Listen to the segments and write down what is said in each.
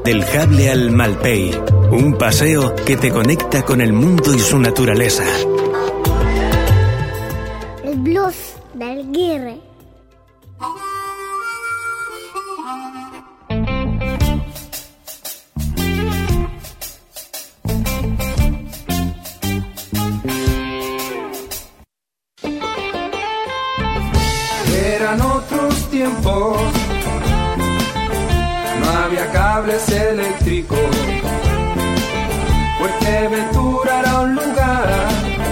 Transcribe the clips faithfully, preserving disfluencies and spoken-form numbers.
Del Jable al Malpey, un paseo que te conecta con el mundo y su naturaleza. El blues del Guirre. Eran otros tiempos, no había cables eléctricos. Fuerteventura era un lugar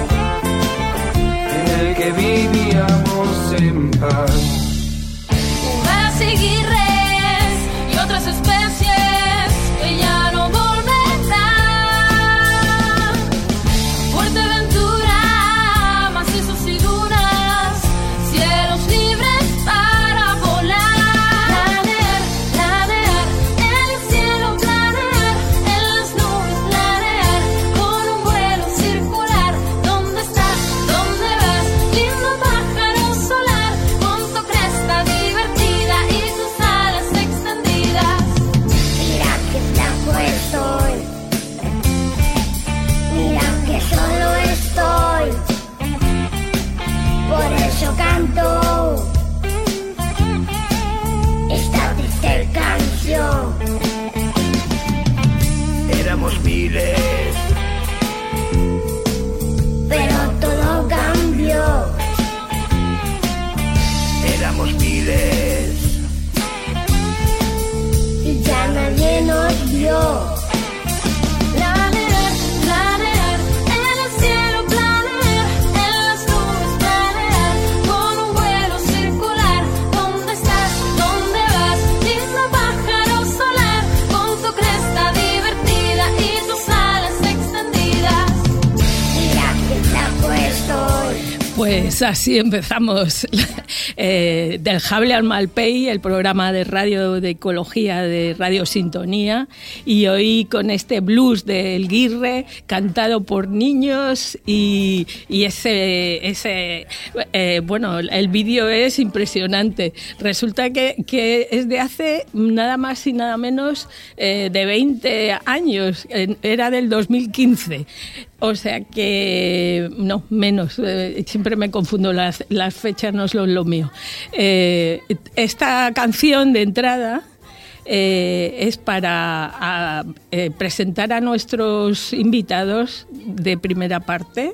en el que vivíamos en paz. Unas Guirres y otras especies que ya no volverán. Fuerteventura, macizos y dunas, cielos libres para volar. Planear, planear, en el cielo planear, en las nubes planear, con un vuelo circular. ¿Dónde estás? ¿Dónde vas? Lindo pájaro solar, con tu cresta divertida y tus alas extendidas. Mira que flaco estoy, mira que solo estoy, por eso canto esta triste canción. Éramos miles, Pero todo cambió, éramos miles. y ya nadie nos vio. Planear, planear, en el cielo planear, en las nubes planear, con un vuelo circular. ¿Dónde estás? ¿Dónde vas? Lindo pájaro solar, con tu cresta divertida y tus alas extendidas. Mira que flaco estoy. Pues así empezamos eh, Del Jable al Malpey, el programa de radio de ecología de Radio Sintonía, y hoy con este blues del Guirre cantado por niños y, y ese, ese eh, bueno, el vídeo es impresionante. Resulta que, que es de hace nada más y nada menos eh, de veinte años, era del dos mil quince. O sea que, no, menos, eh, siempre me confundo, las, las fechas no son lo mío. Eh, esta canción de entrada eh, es para a, eh, presentar a nuestros invitados de primera parte.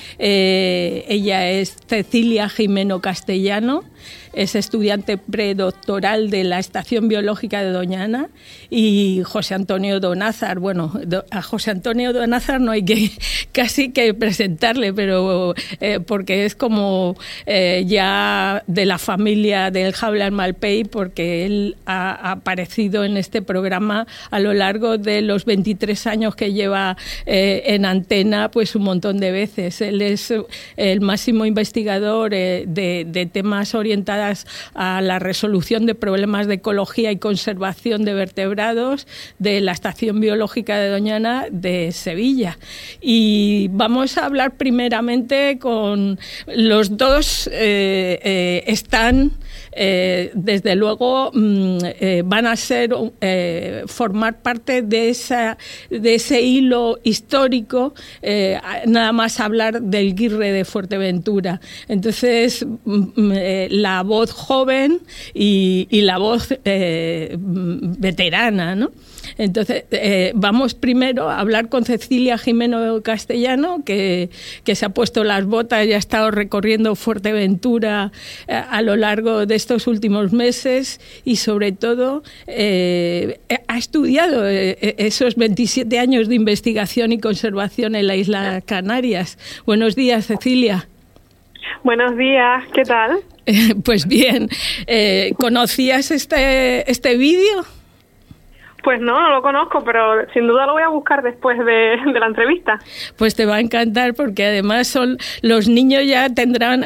Eh, ella es Cecilia Jimeno Castellano, es estudiante predoctoral de la Estación Biológica de Doñana, y José Antonio Donázar. Bueno, a José Antonio Donázar no hay que casi que presentarle, pero eh, porque es como eh, ya de la familia del Jable al Malpey, porque él ha, ha aparecido en este programa a lo largo de los veintitrés años que lleva eh, en antena, pues un montón de veces. Él es el máximo investigador eh, de, de temas orientados a la resolución de problemas de ecología y conservación de vertebrados de la Estación Biológica de Doñana de Sevilla. Y vamos a hablar primeramente con los dos, eh, eh, están, eh, desde luego, mm, eh, van a ser, eh, formar parte de, esa, de ese hilo histórico, eh, nada más hablar del Guirre de Fuerteventura. Entonces, mm, eh, la voz joven y, y la voz eh, veterana, ¿no? Entonces, eh, vamos primero a hablar con Cecilia Jimeno Castellano, que, que se ha puesto las botas y ha estado recorriendo Fuerteventura eh, a lo largo de estos últimos meses, y sobre todo eh, ha estudiado eh, esos veintisiete años de investigación y conservación en la isla Canarias. Buenos días, Cecilia. Buenos días, ¿qué tal? Eh, pues bien, eh, ¿conocías este, este vídeo? Pues no, no lo conozco, pero sin duda lo voy a buscar después de, de la entrevista. Pues te va a encantar, porque además son los niños ya tendrán, el,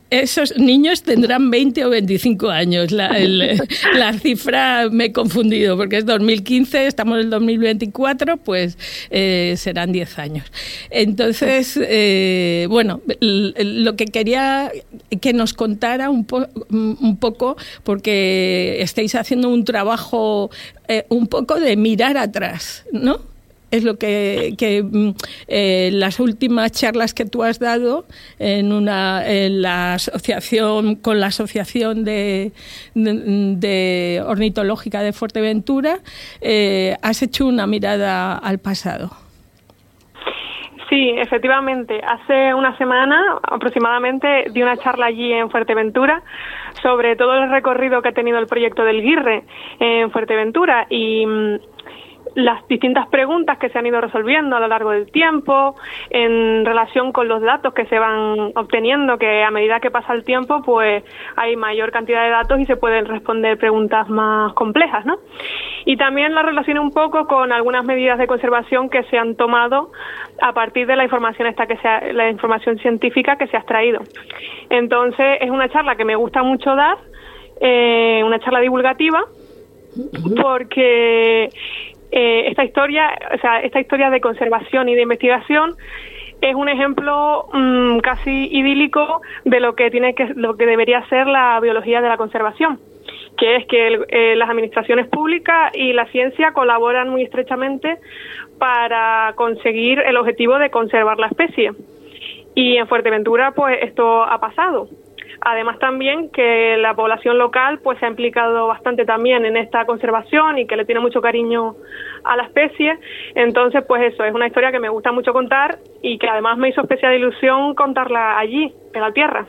esos niños tendrán veinte o veinticinco años. La, el, la cifra me he confundido porque es dos mil quince, estamos en el dos mil veinticuatro, pues eh, serán diez años. Entonces, eh, bueno, lo que quería que nos contara un, po un poco, porque estáis haciendo un trabajo eh, un poco de mirar atrás, ¿no? Es lo que, que eh, las últimas charlas que tú has dado en una en la asociación con la asociación de, de, de ornitológica de Fuerteventura, eh, has hecho una mirada al pasado. Sí, efectivamente. Hace una semana aproximadamente di una charla allí en Fuerteventura sobre todo el recorrido que ha tenido el proyecto del Guirre en Fuerteventura y las distintas preguntas que se han ido resolviendo a lo largo del tiempo en relación con los datos que se van obteniendo, que a medida que pasa el tiempo pues hay mayor cantidad de datos y se pueden responder preguntas más complejas, ¿no? Y también la relacioné un poco con algunas medidas de conservación que se han tomado a partir de la información esta que se ha, la información científica que se ha extraído. Entonces es una charla que me gusta mucho dar, eh, una charla divulgativa, porque Eh, esta historia, o sea, esta historia de conservación y de investigación es un ejemplo mmm, casi idílico de lo que tiene que, lo que debería ser la biología de la conservación, que es que el, eh, las administraciones públicas y la ciencia colaboran muy estrechamente para conseguir el objetivo de conservar la especie. Y en Fuerteventura, pues esto ha pasado. Además también que la población local pues se ha implicado bastante también en esta conservación y que le tiene mucho cariño a la especie. Entonces pues eso, es una historia que me gusta mucho contar y que además me hizo especial ilusión contarla allí, en la tierra.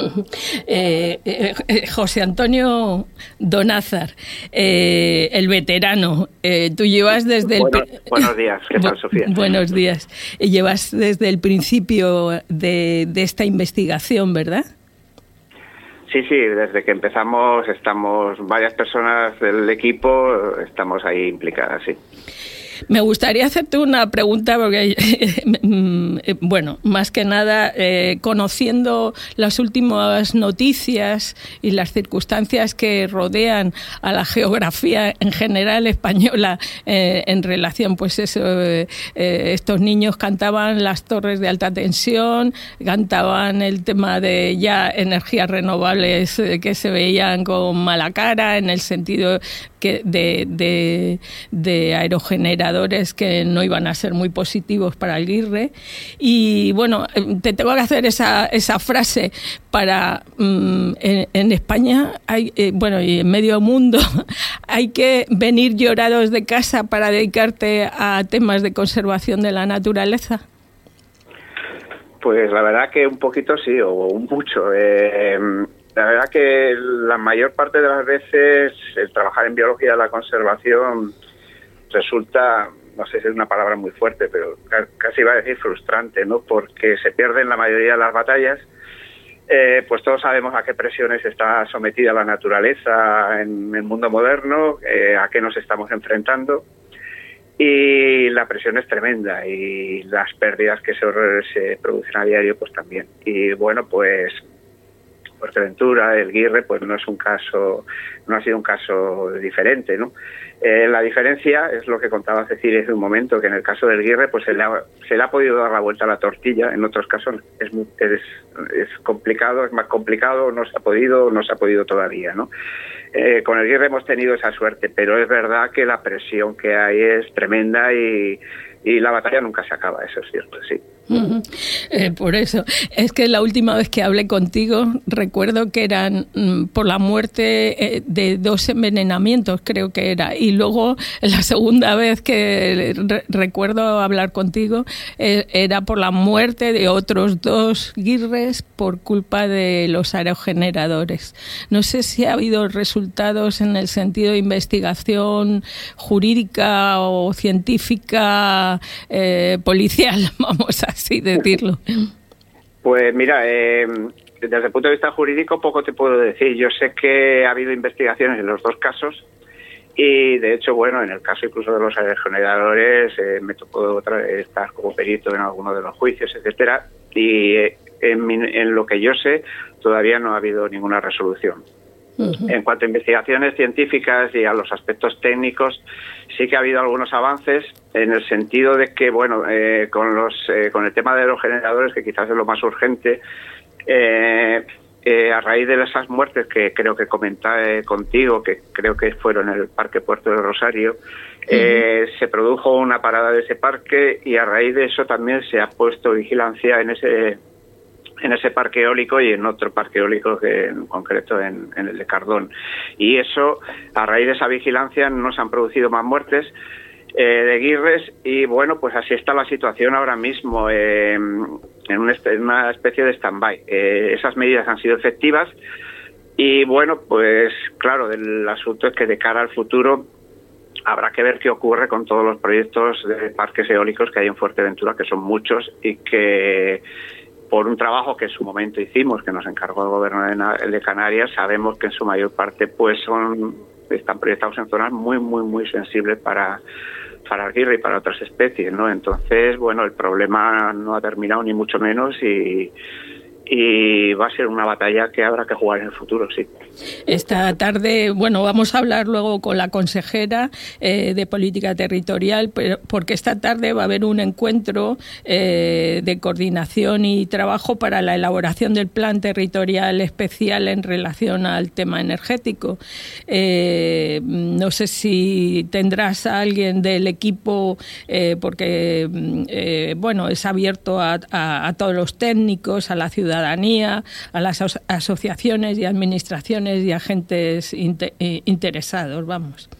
eh, eh, José Antonio Donázar, eh, el veterano, eh, tú llevas desde el... Bueno, buenos días, ¿qué tal, Sofía? Buenos días. Llevas desde el principio de, de esta investigación, ¿verdad? Sí, sí, desde que empezamos estamos, varias personas del equipo estamos ahí implicadas, sí. Me gustaría hacerte una pregunta porque, bueno, más que nada, eh, conociendo las últimas noticias y las circunstancias que rodean a la geografía en general española eh, en relación, pues eso, eh, eh, estos niños cantaban las torres de alta tensión, cantaban el tema de ya energías renovables eh, que se veían con mala cara en el sentido que de, de, de aerogeneradores que no iban a ser muy positivos para el Guirre. Y bueno, te tengo que hacer esa, esa frase para um, en, en España hay eh, bueno y en medio mundo hay que venir llorados de casa para dedicarte a temas de conservación de la naturaleza. Pues la verdad que un poquito sí, o un mucho. Eh, La verdad que la mayor parte de las veces el trabajar en biología de la conservación resulta, no sé si es una palabra muy fuerte, pero casi iba a decir frustrante, ¿no? Porque se pierden la mayoría de las batallas. Eh, pues todos sabemos a qué presiones está sometida la naturaleza en el mundo moderno, eh, a qué nos estamos enfrentando. Y la presión es tremenda y las pérdidas que se, se producen a diario pues también. Y bueno, pues Fuerteventura, el Guirre, pues no es un caso, no ha sido un caso diferente, ¿no? Eh, la diferencia es lo que contaba Cecilia hace un momento, que en el caso del Guirre, pues se le ha, se le ha podido dar la vuelta a la tortilla, en otros casos es, es, es complicado, es más complicado, no se ha podido, no se ha podido todavía, ¿no? Eh, con el Guirre hemos tenido esa suerte, pero es verdad que la presión que hay es tremenda y, y la batalla nunca se acaba, eso es cierto, sí. Uh-huh. Eh, por eso, es que la última vez que hablé contigo recuerdo que eran mm, por la muerte eh, de dos envenenamientos, creo que era, y luego la segunda vez que re- recuerdo hablar contigo eh, era por la muerte de otros dos guirres por culpa de los aerogeneradores. No sé si ha habido resultados en el sentido de investigación jurídica o científica, eh, policial, vamos a así decirlo. Pues mira, eh, desde el punto de vista jurídico poco te puedo decir. Yo sé que ha habido investigaciones en los dos casos y de hecho, bueno, en el caso incluso de los aerogeneradores eh, me tocó otra vez estar como perito en alguno de los juicios, etcétera, y eh, en, mi, en lo que yo sé, todavía no ha habido ninguna resolución. Uh-huh. En cuanto a investigaciones científicas y a los aspectos técnicos, sí que ha habido algunos avances en el sentido de que, bueno, eh, con los eh, con el tema de los generadores, que quizás es lo más urgente, eh, eh, a raíz de esas muertes que creo que comenté contigo, que creo que fueron en el Parque Puerto de Rosario, uh-huh. eh, se produjo una parada de ese parque y a raíz de eso también se ha puesto vigilancia en ese en ese parque eólico y en otro parque eólico, que en concreto en, en el de Cardón. Y eso, a raíz de esa vigilancia, no se han producido más muertes eh, de guirres y, bueno, pues así está la situación ahora mismo, eh, en, un, en una especie de stand-by. Eh, esas medidas han sido efectivas y, bueno, pues claro, el asunto es que de cara al futuro habrá que ver qué ocurre con todos los proyectos de parques eólicos que hay en Fuerteventura, que son muchos y que, por un trabajo que en su momento hicimos, que nos encargó el gobierno de Canarias, sabemos que en su mayor parte pues son están proyectados en zonas muy, muy, muy sensibles para, para el guirre y para otras especies, ¿no? Entonces, bueno, el problema no ha terminado ni mucho menos y, y va a ser una batalla que habrá que jugar en el futuro, sí. Esta tarde, bueno, vamos a hablar luego con la consejera eh, de Política Territorial, pero porque esta tarde va a haber un encuentro eh, de coordinación y trabajo para la elaboración del Plan Territorial Especial en relación al tema energético. Eh, no sé si tendrás a alguien del equipo, eh, porque, eh, bueno, es abierto a, a, a todos los técnicos, a la ciudadanía, a las aso- asociaciones y administraciones y agentes inter- interesados, vamos.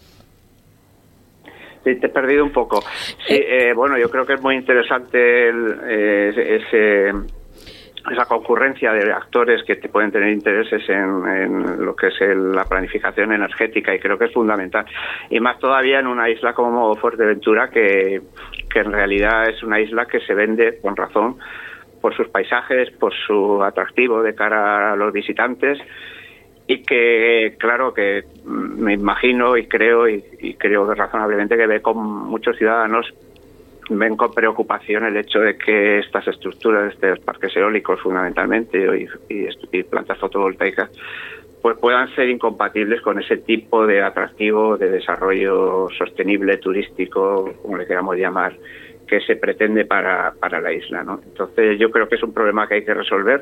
Sí, te he perdido un poco. Sí, eh, bueno, yo creo que es muy interesante el, eh, ese, esa concurrencia de actores que te pueden tener intereses en, en lo que es el, la planificación energética, y creo que es fundamental. Y más todavía en una isla como Fuerteventura, que, que en realidad es una isla que se vende con razón por sus paisajes, por su atractivo de cara a los visitantes, y que, claro, que me imagino y creo, y, y creo que razonablemente que ve con muchos ciudadanos, ven con preocupación el hecho de que estas estructuras, estos parques eólicos fundamentalmente, y, y, y plantas fotovoltaicas, pues puedan ser incompatibles con ese tipo de atractivo de desarrollo sostenible, turístico, como le queramos llamar, que se pretende para, para la isla, ¿no? Entonces yo creo que es un problema que hay que resolver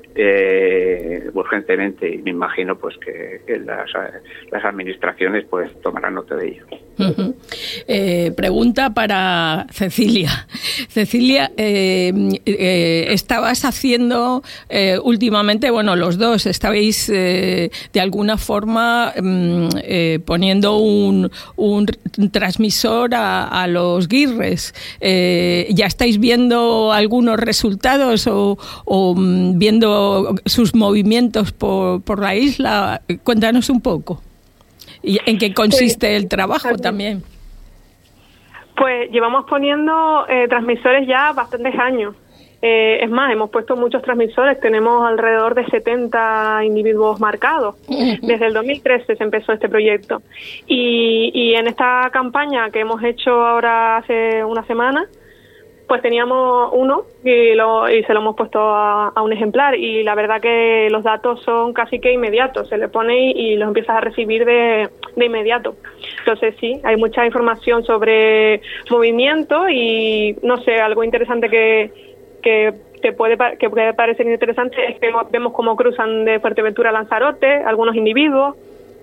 eh, urgentemente, y me imagino pues que, que las, las administraciones pues tomarán nota de ello. Uh-huh. Eh, pregunta para Cecilia. Cecilia, eh, eh, estabas haciendo eh, últimamente, bueno, los dos estabais eh, de alguna forma eh, poniendo un, un transmisor a, a los guirres. Eh, ¿Ya estáis viendo algunos resultados o, o viendo sus movimientos por, por la isla? Cuéntanos un poco. ¿Y en qué consiste el trabajo también? Pues llevamos poniendo eh, transmisores ya bastantes años. Eh, es más, hemos puesto muchos transmisores, tenemos alrededor de setenta individuos marcados. Desde el dos mil trece se empezó este proyecto. Y, y en esta campaña que hemos hecho ahora hace una semana, pues teníamos uno y, lo, y se lo hemos puesto a, a un ejemplar, y la verdad que los datos son casi que inmediatos, se le pone y, y los empiezas a recibir de, de inmediato. Entonces sí, hay mucha información sobre movimiento y no sé, algo interesante que, que te puede, que puede parecer interesante es que vemos cómo cruzan de Fuerteventura a Lanzarote algunos individuos,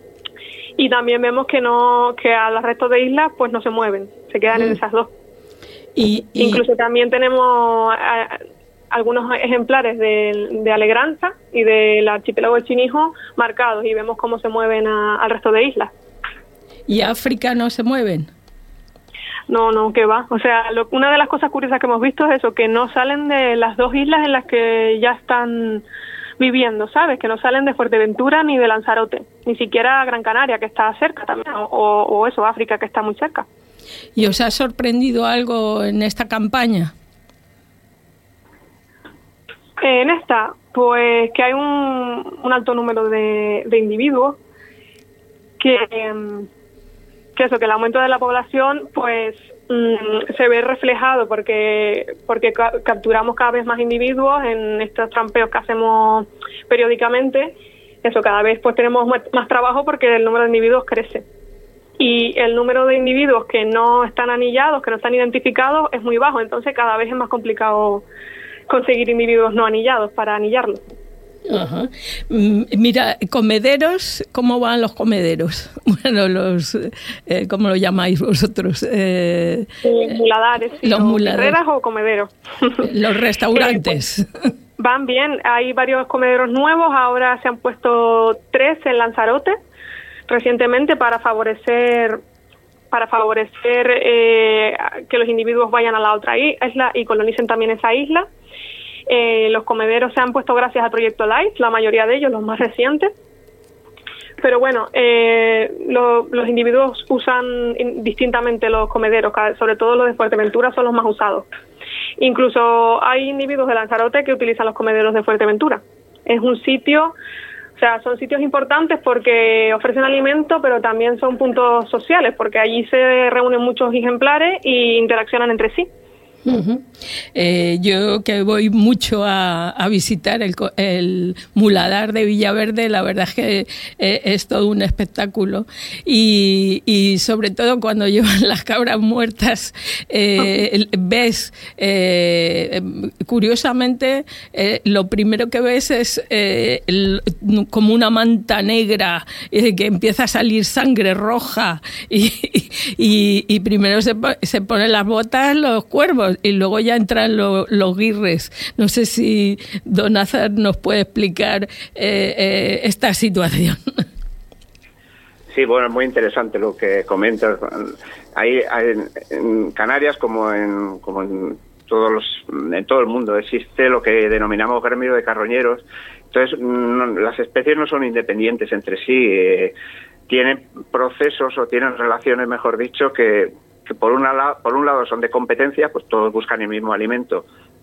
y también vemos que no que a los restos de islas pues no se mueven, se quedan mm. en esas dos. Y, y... Incluso también tenemos a, algunos ejemplares de, de Alegranza y del archipiélago de Chinijo marcados, y vemos cómo se mueven a, al resto de islas. ¿Y África no se mueven? No, no, que va. O sea, lo, una de las cosas curiosas que hemos visto es eso, que no salen de las dos islas en las que ya están viviendo, ¿sabes? Que no salen de Fuerteventura ni de Lanzarote, ni siquiera Gran Canaria, que está cerca también, o, o eso, África, que está muy cerca. ¿Y os ha sorprendido algo en esta campaña? En esta, pues que hay un, un alto número de, de individuos que, que eso, que el aumento de la población pues mmm, se ve reflejado porque porque ca capturamos cada vez más individuos en estos trampeos que hacemos periódicamente. Eso, cada vez pues tenemos más trabajo porque el número de individuos crece. Y el número de individuos que no están anillados, que no están identificados, es muy bajo. Entonces cada vez es más complicado conseguir individuos no anillados para anillarlos. Ajá. Mira, comederos, ¿cómo van los comederos? Bueno, los, eh, ¿cómo lo llamáis vosotros? Eh, eh, muladares, sí, los muladares o comederos. Los restaurantes. eh, pues, van bien, hay varios comederos nuevos, ahora se han puesto tres en Lanzarote recientemente para favorecer para favorecer eh, que los individuos vayan a la otra isla y colonicen también esa isla. Eh, los comederos se han puesto gracias al proyecto LIFE, la mayoría de ellos, los más recientes. Pero bueno, eh, lo, los individuos usan distintamente los comederos, sobre todo los de Fuerteventura son los más usados. Incluso hay individuos de Lanzarote que utilizan los comederos de Fuerteventura. Es un sitio, o sea, son sitios importantes porque ofrecen alimento, pero también son puntos sociales, porque allí se reúnen muchos ejemplares y interaccionan entre sí. Uh-huh. eh, yo que voy mucho a, a visitar el, el muladar de Villaverde, la verdad es que eh, es todo un espectáculo y, y sobre todo cuando llevan las cabras muertas eh, ves eh, curiosamente eh, lo primero que ves es eh, el, como una manta negra eh, que empieza a salir sangre roja y, y, y primero se, se ponen las botas los cuervos y luego ya entran lo, los guirres. No sé si don Azar nos puede explicar eh, eh, esta situación. Sí, bueno, es muy interesante lo que comentas. Hay, hay en Canarias como en como en todos los en todo el mundo existe lo que denominamos gremio de carroñeros. Entonces no, las especies no son independientes entre sí, eh, tienen procesos o tienen relaciones, mejor dicho, que que por una por un lado son de competencia, pues todos buscan el mismo alimento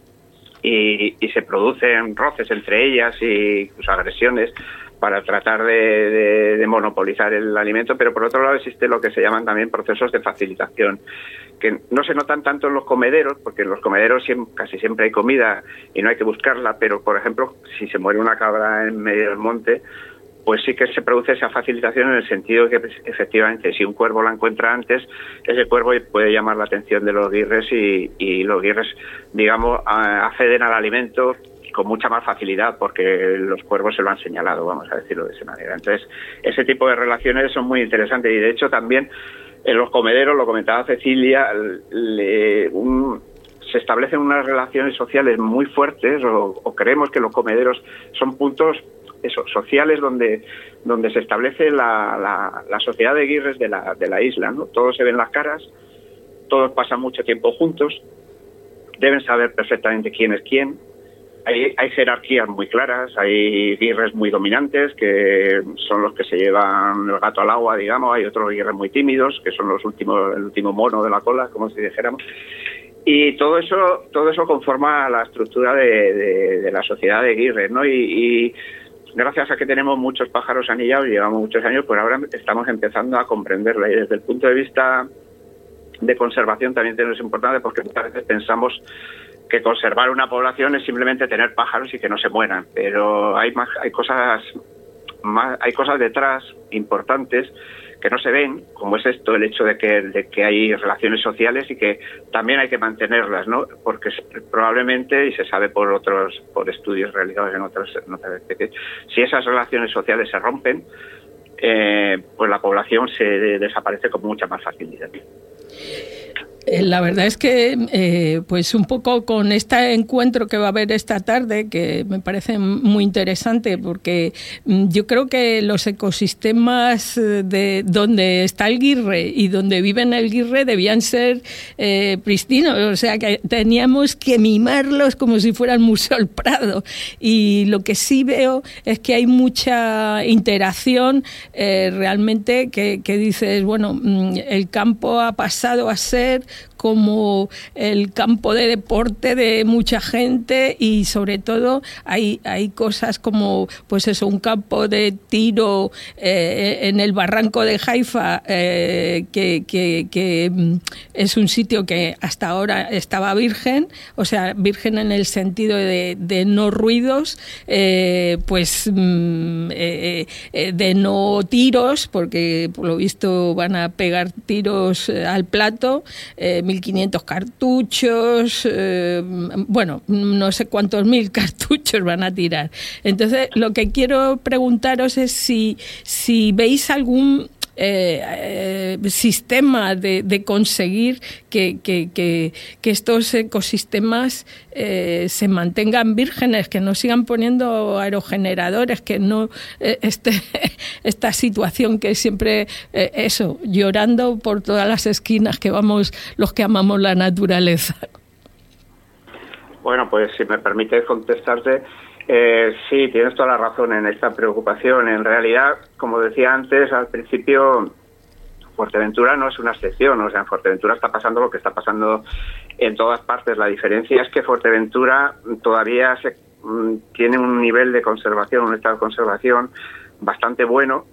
y, y se producen roces entre ellas y pues, agresiones para tratar de, de, de monopolizar el alimento, pero por otro lado existe lo que se llaman también procesos de facilitación, que no se notan tanto en los comederos, porque en los comederos siempre, casi siempre hay comida y no hay que buscarla, pero por ejemplo, si se muere una cabra en medio del monte, pues sí que se produce esa facilitación en el sentido de que efectivamente si un cuervo la encuentra antes, ese cuervo puede llamar la atención de los guirres y, y los guirres, digamos, acceden al alimento con mucha más facilidad porque los cuervos se lo han señalado, vamos a decirlo de esa manera. Entonces, ese tipo de relaciones son muy interesantes y de hecho también en los comederos, lo comentaba Cecilia, le, un, se establecen unas relaciones sociales muy fuertes o, o creemos que los comederos son puntos eso, sociales donde donde se establece la, la, la sociedad de guirres de la, de la isla, ¿no? Todos se ven las caras, todos pasan mucho tiempo juntos, deben saber perfectamente quién es quién, hay, hay jerarquías muy claras, hay guirres muy dominantes que son los que se llevan el gato al agua, digamos, hay otros guirres muy tímidos que son los últimos, el último mono de la cola, como si dijéramos. Y todo eso todo eso conforma la estructura de, de, de la sociedad de guirres, ¿no? Y, y gracias a que tenemos muchos pájaros anillados, llevamos muchos años, pues ahora estamos empezando a comprenderla. Y desde el punto de vista de conservación también es importante porque muchas veces pensamos que conservar una población es simplemente tener pájaros y que no se mueran, pero hay más, hay cosas más, hay cosas detrás importantes que no se ven, como es esto, el hecho de que, de que hay relaciones sociales y que también hay que mantenerlas, ¿no? Porque probablemente, y se sabe por otros por estudios realizados en otras, en otras especies, si esas relaciones sociales se rompen, eh, pues la población se desaparece con mucha más facilidad. La verdad es que, eh, pues un poco con este encuentro que va a haber esta tarde, que me parece muy interesante, porque yo creo que los ecosistemas de donde está el guirre y donde viven el guirre debían ser eh, pristinos, o sea que teníamos que mimarlos como si fueran Museo del Prado. Y lo que sí veo es que hay mucha interacción eh, realmente que, que dices, bueno, el campo ha pasado a ser como el campo de deporte de mucha gente, y sobre todo hay, hay cosas como, pues eso, un campo de tiro eh, en el barranco de Haifa, eh, que, que, que es un sitio que hasta ahora estaba virgen, o sea, virgen en el sentido de, de no ruidos, eh, pues eh, eh, de no tiros, porque por lo visto van a pegar tiros al plato, eh, mil quinientos cartuchos, eh, bueno, no sé cuántos mil cartuchos van a tirar. Entonces, lo que quiero preguntaros es si, si veis algún Eh, eh, sistema de, de conseguir que, que, que, que estos ecosistemas eh, se mantengan vírgenes, que no sigan poniendo aerogeneradores, que no eh, este, esta situación que siempre eh, eso, llorando por todas las esquinas que vamos los que amamos la naturaleza. Bueno, pues si me permites contestarte, Eh, sí, tienes toda la razón en esta preocupación. En realidad, como decía antes, al principio, Fuerteventura no es una excepción. O sea, en Fuerteventura está pasando lo que está pasando en todas partes. La diferencia es que Fuerteventura todavía se, mm, tiene un nivel de conservación, un estado de conservación bastante bueno,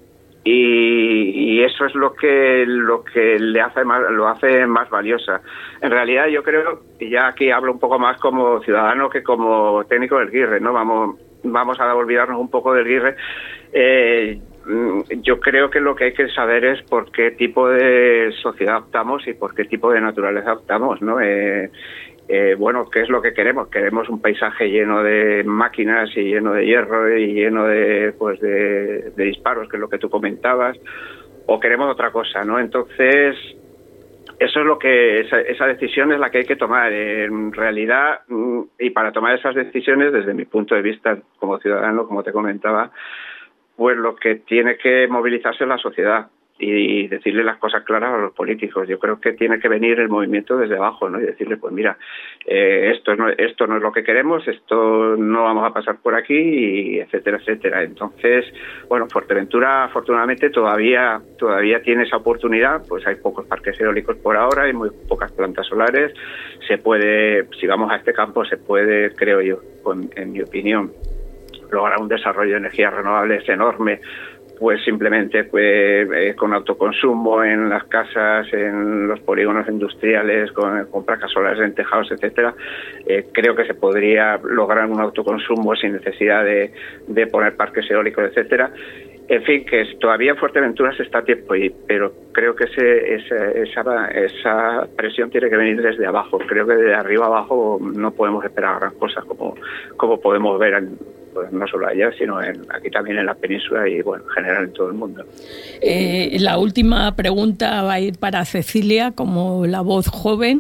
y, y eso es lo que lo que le hace más, lo hace más valiosa. En realidad, yo creo, y ya aquí hablo un poco más como ciudadano que como técnico del GIRRE, ¿no? Vamos, vamos a olvidarnos un poco del GIRRE. Eh, yo creo que lo que hay que saber es por qué tipo de sociedad optamos y por qué tipo de naturaleza optamos, ¿no? Eh, Eh, bueno, ¿qué es lo que queremos? Queremos un paisaje lleno de máquinas y lleno de hierro y lleno de, pues de, de disparos, que es lo que tú comentabas, o queremos otra cosa, ¿no? Entonces, eso es lo que, esa, esa decisión es la que hay que tomar. En realidad, y para tomar esas decisiones, desde mi punto de vista como ciudadano, como te comentaba, pues lo que tiene que movilizarse es la sociedad y decirle las cosas claras a los políticos. Yo creo que tiene que venir el movimiento desde abajo, ¿no? Y decirle, pues mira, eh, esto no esto no es lo que queremos, esto no vamos a pasar por aquí, y etcétera, etcétera. Entonces, bueno, Fuerteventura afortunadamente todavía todavía tiene esa oportunidad. Pues hay pocos parques eólicos por ahora, hay muy pocas plantas solares. Se puede, si vamos a este campo, se puede, creo yo, con, en mi opinión, lograr un desarrollo de energías renovables enorme, pues simplemente pues, eh, con autoconsumo en las casas, en los polígonos industriales, con, con placas solares en tejados, etcétera. Eh, creo que se podría lograr un autoconsumo sin necesidad de, de poner parques eólicos, etcétera. En fin, que todavía en Fuerteventura se está a tiempo, y, pero creo que ese, esa, esa, esa presión tiene que venir desde abajo. Creo que de arriba abajo no podemos esperar gran cosa, como, como podemos ver en, pues no solo allá, sino en, aquí también en la península y, bueno, en general en todo el mundo. Eh, la última pregunta va a ir para Cecilia, como la voz joven,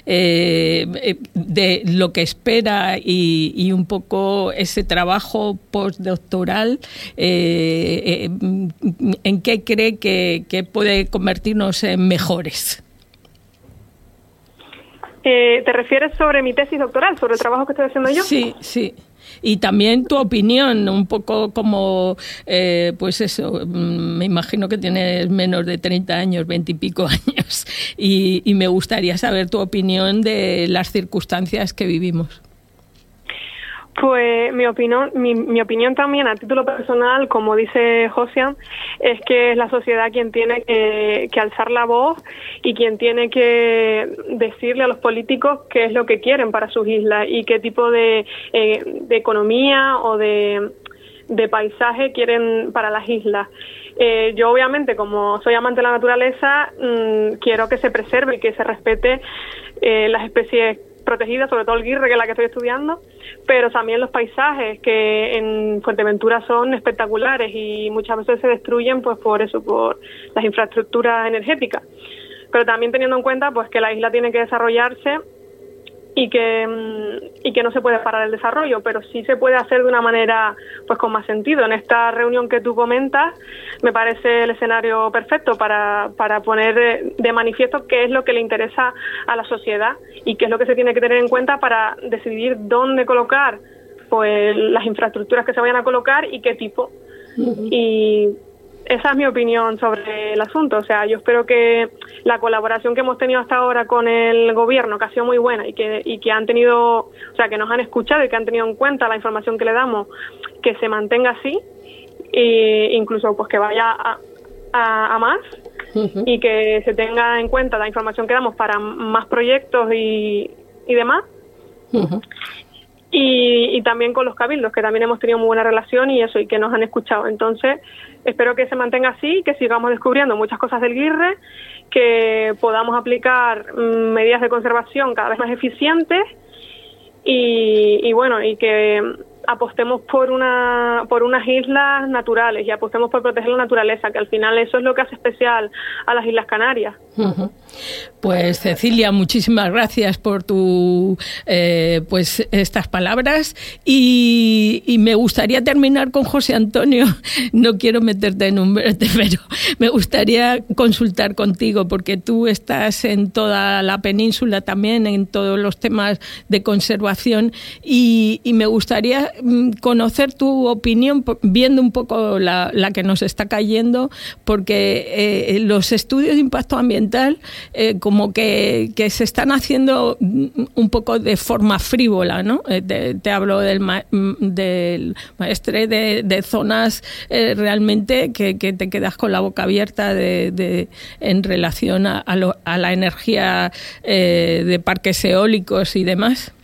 eh, de lo que espera y, y un poco ese trabajo postdoctoral, eh, eh, ¿en qué cree que, que puede convertirnos en mejores? Eh, ¿Te refieres sobre mi tesis doctoral, sobre el trabajo que estoy haciendo yo? Sí, sí. Y también tu opinión, un poco como, eh, pues eso, me imagino que tienes menos de treinta años, veinte y pico años, y, y me gustaría saber tu opinión de las circunstancias que vivimos. Pues mi opinión, mi, mi opinión también a título personal, como dice Josian, es que es la sociedad quien tiene que, que alzar la voz y quien tiene que decirle a los políticos qué es lo que quieren para sus islas y qué tipo de, eh, de economía o de, de paisaje quieren para las islas. Eh, yo obviamente, como soy amante de la naturaleza, mmm, quiero que se preserve y que se respete eh, las especies protegidas, sobre todo el guirre, que es la que estoy estudiando, pero también los paisajes, que en Fuerteventura son espectaculares y muchas veces se destruyen pues por eso, por las infraestructuras energéticas. Pero también teniendo en cuenta pues que la isla tiene que desarrollarse y que y que no se puede parar el desarrollo, pero sí se puede hacer de una manera pues con más sentido. En esta reunión que tú comentas me parece el escenario perfecto para, para poner de, de manifiesto qué es lo que le interesa a la sociedad y qué es lo que se tiene que tener en cuenta para decidir dónde colocar pues las infraestructuras que se vayan a colocar y qué tipo. Uh-huh. Y esa es mi opinión sobre el asunto. O sea, yo espero que la colaboración que hemos tenido hasta ahora con el gobierno, que ha sido muy buena y que y que han tenido, o sea, que nos han escuchado y que han tenido en cuenta la información que le damos, que se mantenga así, e incluso pues que vaya a, a, a más, uh-huh. y que se tenga en cuenta la información que damos para más proyectos y, y demás. Uh-huh. Y, y también con los cabildos, que también hemos tenido muy buena relación y eso, y que nos han escuchado. Entonces, espero que se mantenga así, que sigamos descubriendo muchas cosas del Guirre, que podamos aplicar mm, medidas de conservación cada vez más eficientes y, y bueno, y que apostemos por una por unas islas naturales y apostemos por proteger la naturaleza, que al final eso es lo que hace especial a las Islas Canarias. Uh-huh. Pues Cecilia, muchísimas gracias por tu eh, pues estas palabras y, y me gustaría terminar con José Antonio. No quiero meterte en un brete, pero me gustaría consultar contigo porque tú estás en toda la península también, en todos los temas de conservación y, y me gustaría conocer tu opinión viendo un poco la, la que nos está cayendo, porque eh, los estudios de impacto ambiental eh, como que, que se están haciendo un poco de forma frívola, ¿no? Eh, te, te hablo del, ma, del maestre de, de zonas eh, realmente que, que te quedas con la boca abierta de, de, en relación a, a, lo, a la energía eh, de parques eólicos y demás.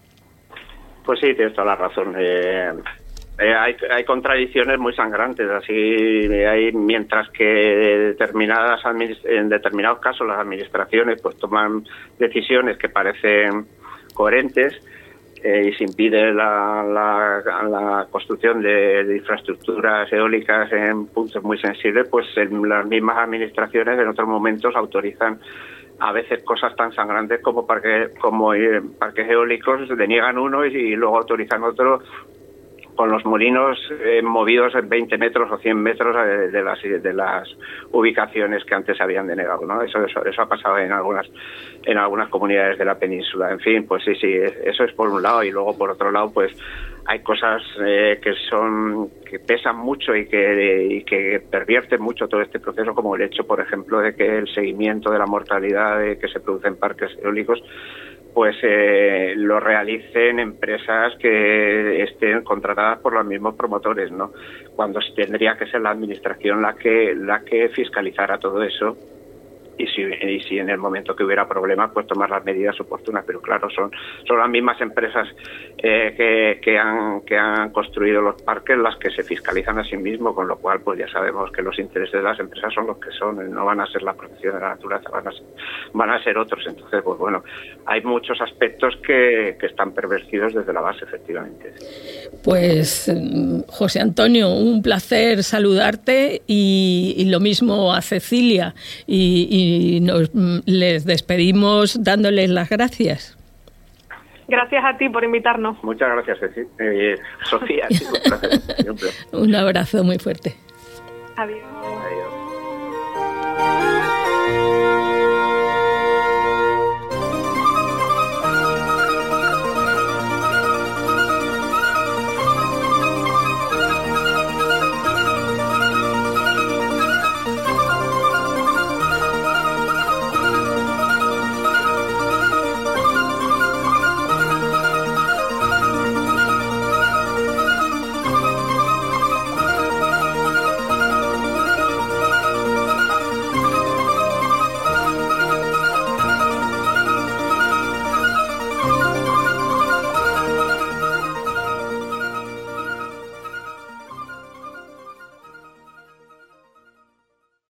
Pues sí, tienes toda la razón. Eh, eh, hay, hay contradicciones muy sangrantes, así hay mientras que determinadas en determinados casos las administraciones pues toman decisiones que parecen coherentes eh, y se impide la, la, la construcción de, de infraestructuras eólicas en puntos muy sensibles, pues en las mismas administraciones en otros momentos autorizan a veces cosas tan sangrantes como parques como eh, parques eólicos, deniegan uno y, y luego autorizan otro con los molinos eh, movidos en veinte metros o cien metros de, de las de las ubicaciones que antes habían denegado, ¿no? Eso, eso eso ha pasado en algunas en algunas comunidades de la península. En fin, pues sí, sí, eso es por un lado y luego por otro lado, pues hay cosas eh, que son que pesan mucho y que y que pervierten mucho todo este proceso, como el hecho, por ejemplo, de que el seguimiento de la mortalidad de que se produce en parques eólicos pues eh, lo realicen empresas que estén contratadas por los mismos promotores, ¿no? Cuando tendría que ser la administración la que la que fiscalizara todo eso y si y si en el momento que hubiera problemas pues tomar las medidas oportunas, pero claro, son son las mismas empresas eh, que que han que han construido los parques las que se fiscalizan a sí mismos, con lo cual pues ya sabemos que los intereses de las empresas son los que son, no van a ser la protección de la naturaleza, van a ser, van a ser otros. Entonces pues bueno, hay muchos aspectos que, que están pervertidos desde la base, efectivamente. Pues José Antonio, un placer saludarte y, y lo mismo a Cecilia y, y y nos les despedimos dándoles las gracias. Gracias a ti por invitarnos. Muchas gracias, eh, Sofía. Sí, un, placer. Un abrazo muy fuerte. Adiós.